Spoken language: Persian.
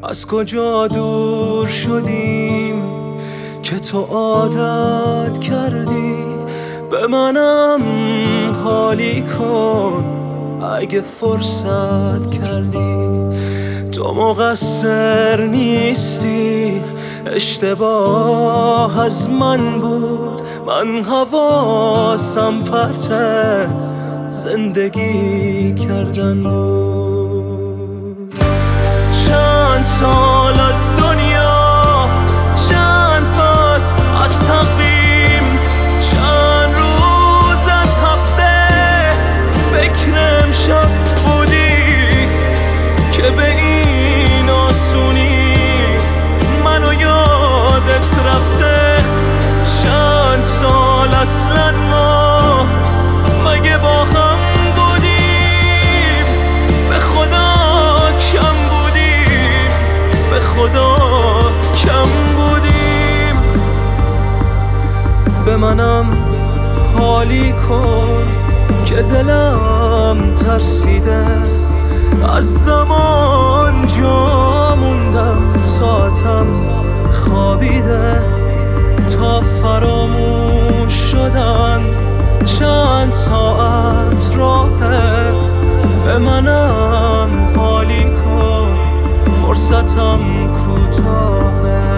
از کجا دور شدیم که تو عادت کردی به منم خالی کن اگه فرصت کردی. تو مقصر نیستی، اشتباه از من بود، من حواسم پرت زندگی کردن بود. چند سال از دنیا، چند فصل از تقویم، چند روز از هفته فکر امشب بودی که به این آسونی منو یادت رفته. چند سال اصلا ما مگه با هم بودیم؟ به خدا کم بودیم، به خدا کم بودیم. به منم حالی کن که دلم ترسیده، از زمان جا موندم، ساعتم خوابیده. تا فراموش شدن چند ساعت راهه، به منم حالی کن فرصتم کوتاهه.